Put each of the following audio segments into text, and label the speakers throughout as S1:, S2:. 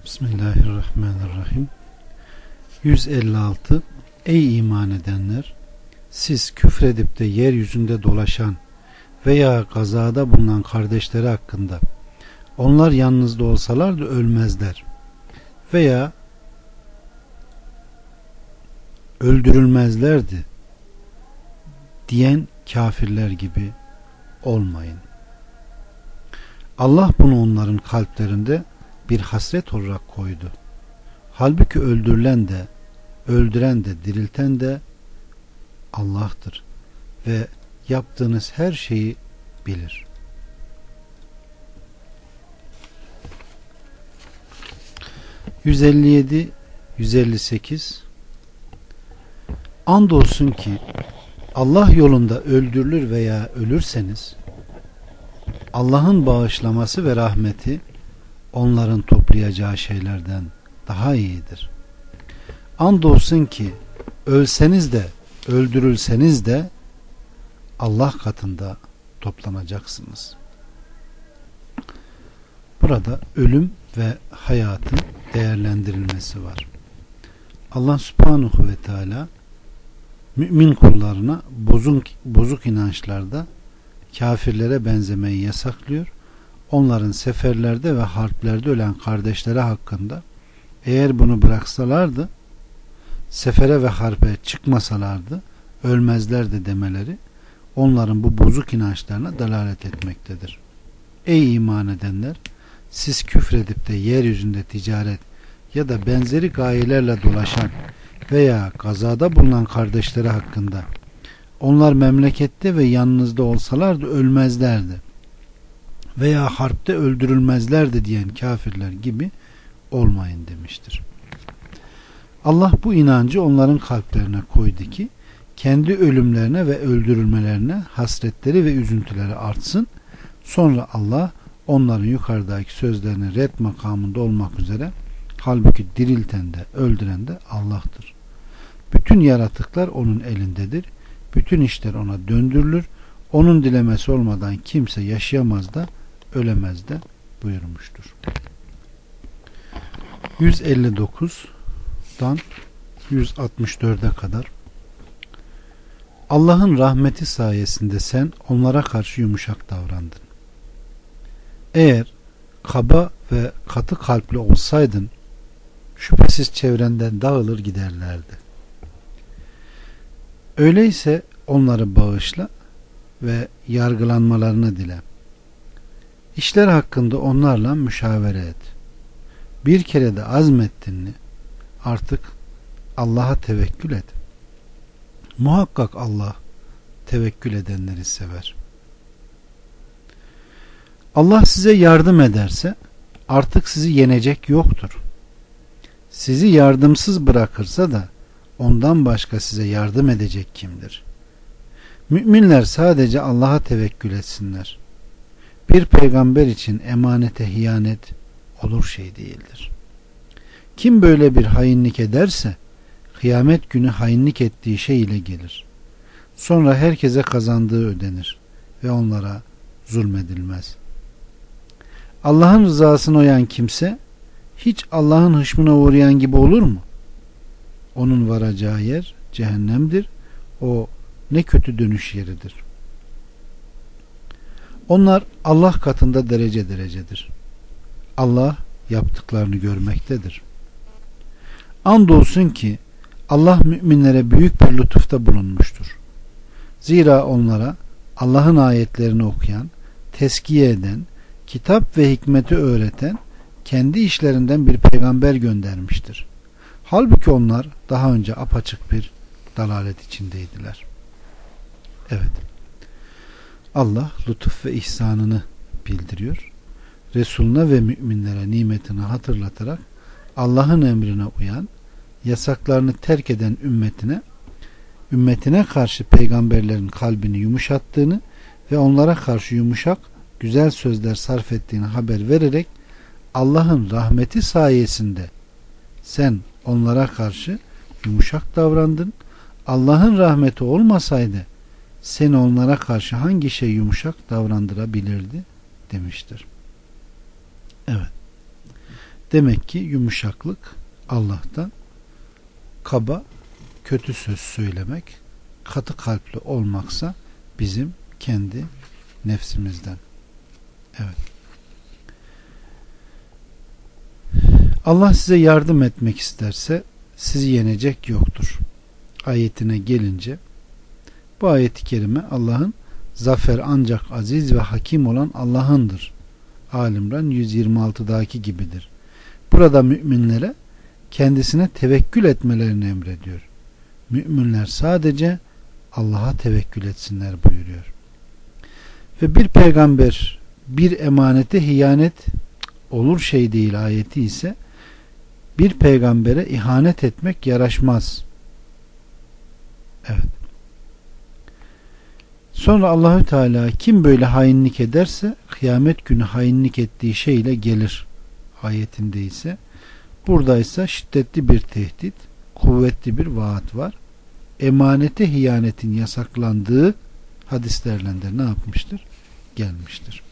S1: Bismillahirrahmanirrahim. 156. Ey iman edenler! Siz küfredip de yeryüzünde dolaşan veya gazada bulunan kardeşleri hakkında onlar yanınızda olsalar da ölmezler veya öldürülmezlerdi diyen kafirler gibi olmayın. Allah bunu onların kalplerinde bir hasret olarak koydu. Halbuki öldürülen de, öldüren de, dirilten de Allah'tır ve yaptığınız her şeyi bilir. ...157, 158 Andolsun ki Allah yolunda öldürülür veya ölürseniz Allah'ın bağışlaması ve rahmeti onların toplayacağı şeylerden daha iyidir. Andolsun ki ölseniz de öldürülseniz de Allah katında toplanacaksınız. Burada ölüm ve hayatın değerlendirilmesi var. Allah Subhanahu ve Teala mümin kullarına bozuk inançlarda kafirlere benzemeyi yasaklıyor. Onların seferlerde ve harplerde ölen kardeşleri hakkında eğer bunu bıraksalardı, sefere ve harbe çıkmasalardı ölmezlerdi demeleri onların bu bozuk inançlarına dalalet etmektedir. Ey iman edenler! Siz küfredip de yeryüzünde ticaret ya da benzeri gayelerle dolaşan veya gazada bulunan kardeşleri hakkında onlar memlekette ve yanınızda olsalardı ölmezlerdi veya harpte öldürülmezlerdi diyen kafirler gibi olmayın demiştir. Allah bu inancı onların kalplerine koydu ki kendi ölümlerine ve öldürülmelerine hasretleri ve üzüntüleri artsın. Sonra Allah onların yukarıdaki sözlerini red makamında olmak üzere halbuki dirilten de öldüren de Allah'tır. Bütün yaratıklar onun elindedir. Bütün işler ona döndürülür. Onun dilemesi olmadan kimse yaşayamaz da ölemez de buyurmuştur. 159'dan 164'e kadar Allah'ın rahmeti sayesinde sen onlara karşı yumuşak davrandın. Eğer kaba ve katı kalpli olsaydın şüphesiz çevrenden dağılır giderlerdi. Öyleyse onları bağışla ve yargılanmalarını dile. İşler hakkında onlarla müşavere et. Bir kere de azmettin mi artık Allah'a tevekkül et. Muhakkak Allah tevekkül edenleri sever. Allah size yardım ederse artık sizi yenecek yoktur. Sizi yardımsız bırakırsa da ondan başka size yardım edecek kimdir? Müminler sadece Allah'a tevekkül etsinler. Bir peygamber için emanete hiyanet olur şey değildir. Kim böyle bir hainlik ederse kıyamet günü hainlik ettiği şey ile gelir. Sonra herkese kazandığı ödenir ve onlara zulmedilmez. Allah'ın rızasına uyan kimse hiç Allah'ın hışmına uğrayan gibi olur mu? Onun varacağı yer cehennemdir. O ne kötü dönüş yeridir. Onlar Allah katında derece derecedir. Allah yaptıklarını görmektedir. Andolsun ki Allah müminlere büyük bir lütufta bulunmuştur. Zira onlara Allah'ın ayetlerini okuyan, teskiye eden, kitap ve hikmeti öğreten kendi işlerinden bir peygamber göndermiştir. Halbuki onlar daha önce apaçık bir dalalet içindeydiler. Evet. Allah lütuf ve ihsanını bildiriyor. Resulüne ve müminlere nimetini hatırlatarak Allah'ın emrine uyan, yasaklarını terk eden ümmetine karşı peygamberlerin kalbini yumuşattığını ve onlara karşı yumuşak, güzel sözler sarf ettiğini haber vererek Allah'ın rahmeti sayesinde sen onlara karşı yumuşak davrandın. Allah'ın rahmeti olmasaydı seni onlara karşı hangi şey yumuşak davrandırabilirdi demiştir. Evet. Demek ki yumuşaklık Allah'tan, kaba, kötü söz söylemek, katı kalpli olmaksa bizim kendi nefsimizden. Evet. Allah size yardım etmek isterse sizi yenecek yoktur ayetine gelince, bu ayet-i kerime Allah'ın zafer ancak aziz ve hakim olan Allah'ındır. Ali-İmran 126'daki gibidir. Burada müminlere kendisine tevekkül etmelerini emrediyor. Müminler sadece Allah'a tevekkül etsinler buyuruyor. Ve bir peygamber bir emanete hiyanet olur şey değil ayeti ise bir peygambere ihanet etmek yaraşmaz. Evet. Sonra Allahü Teala kim böyle hainlik ederse kıyamet günü hainlik ettiği şeyle gelir ayetinde ise, burada ise şiddetli bir tehdit, kuvvetli bir vaat var. Emanete hiyanetin yasaklandığı hadislerle de ne yapmıştır? Gelmiştir.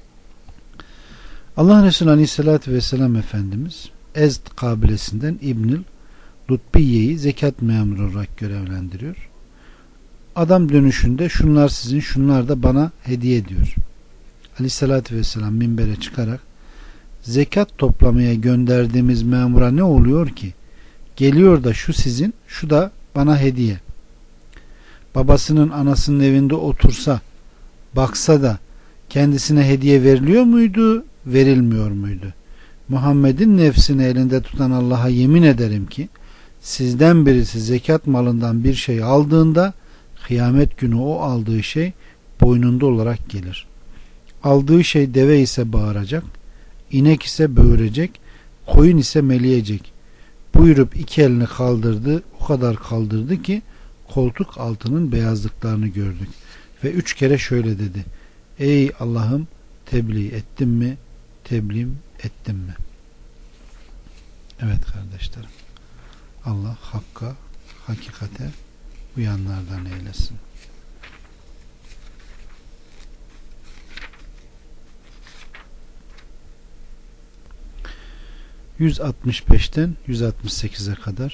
S1: Allah Resulü Aleyhisselatü Vesselam Efendimiz Ezd kabilesinden İbnül Lutbiye'yi zekat memuru olarak görevlendiriyor. Adam dönüşünde şunlar sizin, şunlar da bana hediye diyor. Aleyhissalatü vesselam minbere çıkarak zekat toplamaya gönderdiğimiz memura ne oluyor ki? Geliyor da şu sizin, şu da bana hediye. Babasının anasının evinde otursa, baksa da kendisine hediye veriliyor muydu, verilmiyor muydu? Muhammed'in nefsini elinde tutan Allah'a yemin ederim ki sizden birisi zekat malından bir şey aldığında kıyamet günü o aldığı şey boynunda olarak gelir. Aldığı şey deve ise bağıracak, inek ise böğürecek, koyun ise meleyecek. Buyurup iki elini kaldırdı, o kadar kaldırdı ki koltuk altının beyazlıklarını gördük. Ve 3 kere şöyle dedi: ey Allah'ım, tebliğ ettim mi, teblim ettim mi? Evet kardeşlerim, Allah hakka, hakikate uyanlardan eylesin. ...165'ten 168'e kadar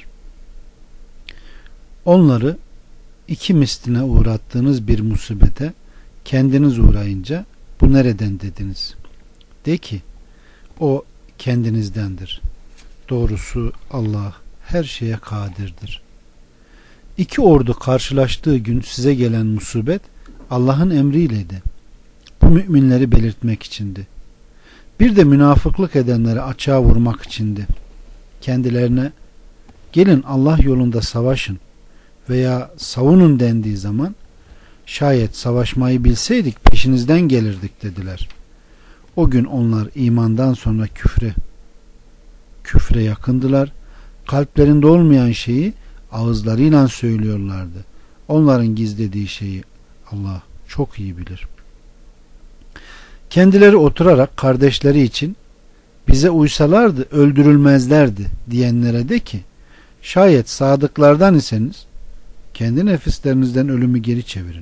S1: onları iki misline uğrattığınız bir musibete kendiniz uğrayınca bu nereden dediniz? De ki o kendinizdendir. Doğrusu Allah her şeye kadirdir. İki ordu karşılaştığı gün size gelen musibet Allah'ın emriyleydi. Bu müminleri belirtmek içindi. Bir de münafıklık edenleri açığa vurmak içindi. Kendilerine gelin Allah yolunda savaşın veya savunun dendiği zaman şayet savaşmayı bilseydik peşinizden gelirdik dediler. O gün onlar imandan sonra küfre yakındılar. Kalplerinde olmayan şeyi ağızlarıyla söylüyorlardı. Onların gizlediği şeyi Allah çok iyi bilir. Kendileri oturarak kardeşleri için bize uysalardı öldürülmezlerdi diyenlere de ki şayet sadıklardan iseniz kendi nefislerinizden ölümü geri çevirin.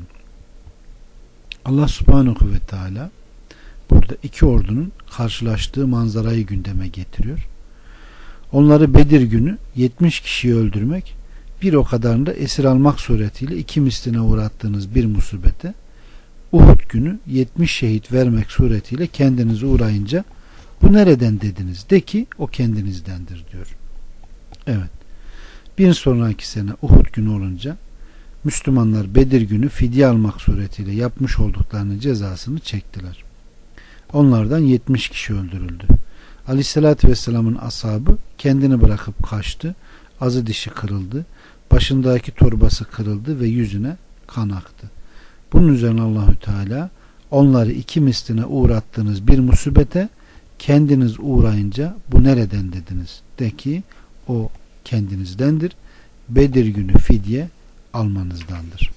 S1: Allah Subhanahu ve Teala burada iki ordunun karşılaştığı manzarayı gündeme getiriyor. Onları Bedir günü 70 kişiyi öldürmek, bir o kadarını da esir almak suretiyle iki misline uğrattığınız bir musibete, Uhud günü 70 şehit vermek suretiyle kendinize uğrayınca bu nereden dediniz? De ki o kendinizdendir diyor. Evet. Bir sonraki sene Uhud günü olunca Müslümanlar Bedir günü fidye almak suretiyle yapmış olduklarının cezasını çektiler. Onlardan 70 kişi öldürüldü. Aleyhissalatü vesselamın ashabı kendini bırakıp kaçtı. Azı dişi kırıldı. Başındaki torbası kırıldı ve yüzüne kan aktı. Bunun üzerine Allahü Teala onları iki misline uğrattığınız bir musibete kendiniz uğrayınca bu nereden dediniz? De ki o kendinizdendir. Bedir günü fidye almanızdandır.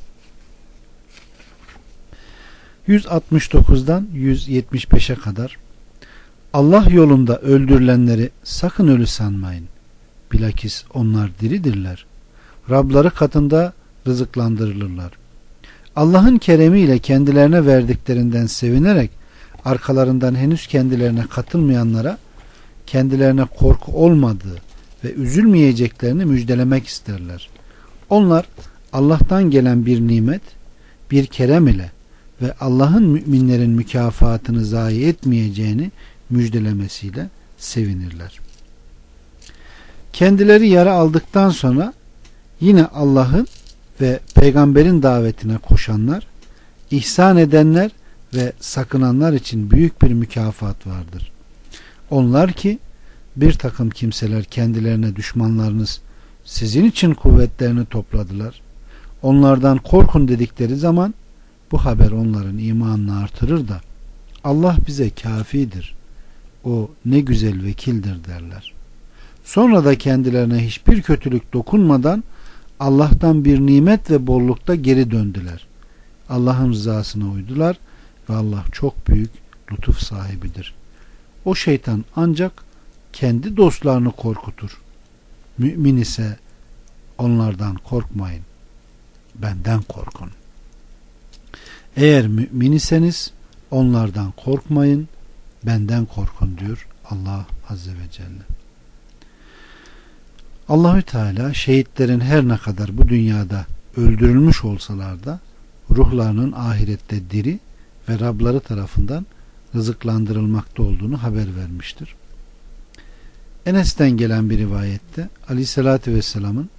S1: 169'dan 175'e kadar Allah yolunda öldürülenleri sakın ölü sanmayın. Bilakis onlar diridirler. Rabları katında rızıklandırılırlar. Allah'ın keremiyle kendilerine verdiklerinden sevinerek arkalarından henüz kendilerine katılmayanlara kendilerine korku olmadığı ve üzülmeyeceklerini müjdelemek isterler. Onlar Allah'tan gelen bir nimet, bir kerem ile ve Allah'ın müminlerin mükafatını zayi etmeyeceğini müjdelemesiyle sevinirler. Kendileri yara aldıktan sonra yine Allah'ın ve peygamberin davetine koşanlar, ihsan edenler ve sakınanlar için büyük bir mükafat vardır. Onlar ki bir takım kimseler kendilerine düşmanlarınız sizin için kuvvetlerini topladılar. Onlardan korkun dedikleri zaman bu haber onların imanını artırır da Allah bize kafidir. O ne güzel vekildir derler. Sonra da kendilerine hiçbir kötülük dokunmadan Allah'tan bir nimet ve bollukta geri döndüler. Allah'ın rızasına uydular ve Allah çok büyük lütuf sahibidir. O şeytan ancak kendi dostlarını korkutur. Mümin ise onlardan korkmayın, benden korkun. Eğer mümin iseniz onlardan korkmayın, benden korkun diyor Allah Azze ve Celle. Allahü Teala şehitlerin her ne kadar bu dünyada öldürülmüş olsalar da ruhlarının ahirette diri ve Rabları tarafından rızıklandırılmakta olduğunu haber vermiştir. Enes'ten gelen bir rivayette Aleyhisselatü Vesselam'ın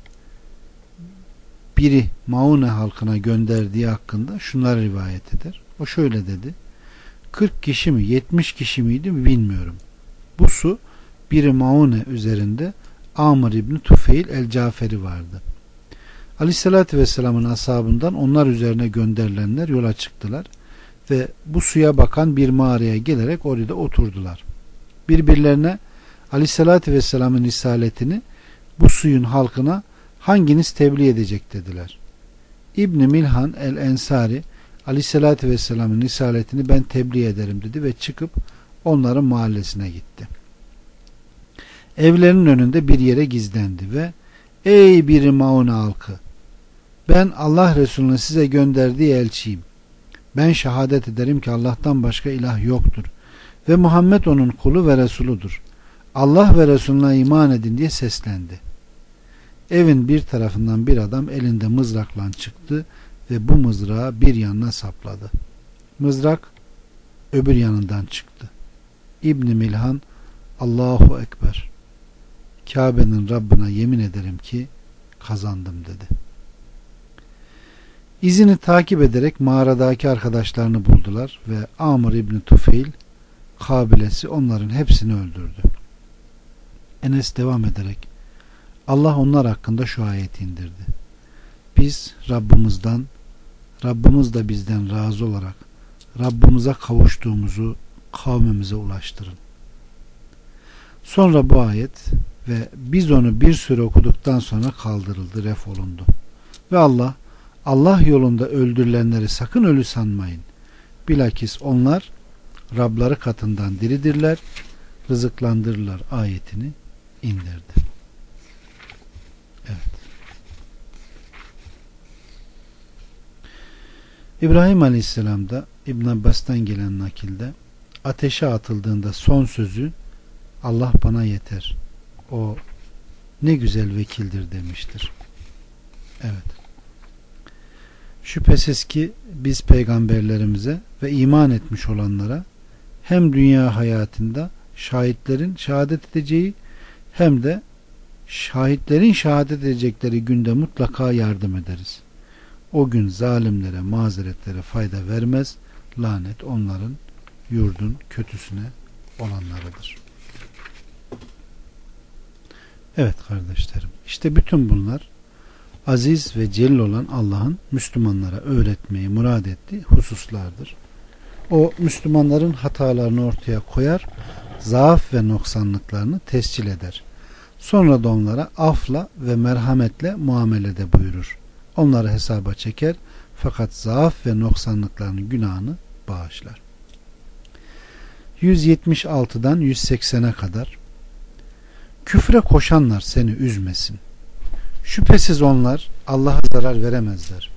S1: biri Maune halkına gönderdiği hakkında şunları rivayet eder. O şöyle dedi: 40 kişi mi 70 kişi miydi bilmiyorum. Bu su biri Maune üzerinde Amr İbni Tufeil el-Caferi vardı. Aleyhissalatü Vesselam'ın ashabından onlar üzerine gönderilenler yola çıktılar ve bu suya bakan bir mağaraya gelerek orada oturdular. Birbirlerine Aleyhissalatü Vesselam'ın risaletini bu suyun halkına hanginiz tebliğ edecek dediler. İbn Milhan el-Ensari Aleyhissalatü Vesselam'ın risaletini ben tebliğ ederim dedi ve çıkıp onların mahallesine gitti. Evlerinin önünde bir yere gizlendi ve ey bir Maune halkı, ben Allah Resulü'nün size gönderdiği elçiyim. Ben şehadet ederim ki Allah'tan başka ilah yoktur ve Muhammed onun kulu ve Resuludur. Allah ve Resulüne iman edin diye seslendi. Evin bir tarafından bir adam elinde mızrakla çıktı ve bu mızrağı bir yanına sapladı. Mızrak öbür yanından çıktı. İbn Milhan Allahu Ekber, Kabe'nin Rabbına yemin ederim ki kazandım dedi. İzini takip ederek mağaradaki arkadaşlarını buldular ve Amr İbni Tufeil kabilesi onların hepsini öldürdü. Enes devam ederek Allah onlar hakkında şu ayeti indirdi. Biz Rabbimiz da bizden razı olarak Rabbimize kavuştuğumuzu kavmimize ulaştırın. Sonra bu ayet ve biz onu bir süre okuduktan sonra kaldırıldı, ref olundu. Ve Allah yolunda öldürülenleri sakın ölü sanmayın. Bilakis onlar Rabları katından diridirler, rızıklandırırlar ayetini indirdi. Evet. İbrahim Aleyhisselam'da İbn Abbas'tan gelen nakilde ateşe atıldığında son sözü Allah bana yeter. O ne güzel vekildir demiştir. Evet. Şüphesiz ki biz peygamberlerimize ve iman etmiş olanlara hem dünya hayatında şahitlerin şehadet edeceği hem de şahitlerin şehadet edecekleri günde mutlaka yardım ederiz. O gün zalimlere, mazeretlere fayda vermez. Lanet onların yurdun kötüsüne olanlarıdır. Evet kardeşlerim, işte bütün bunlar aziz ve celil olan Allah'ın Müslümanlara öğretmeyi murad ettiği hususlardır. O Müslümanların hatalarını ortaya koyar, zaaf ve noksanlıklarını tescil eder. Sonra da onlara afla ve merhametle muamelede buyurur. Onları hesaba çeker fakat zaaf ve noksanlıklarının günahını bağışlar. 176'dan 180'e kadar küfre koşanlar seni üzmesin. Şüphesiz onlar Allah'a zarar veremezler.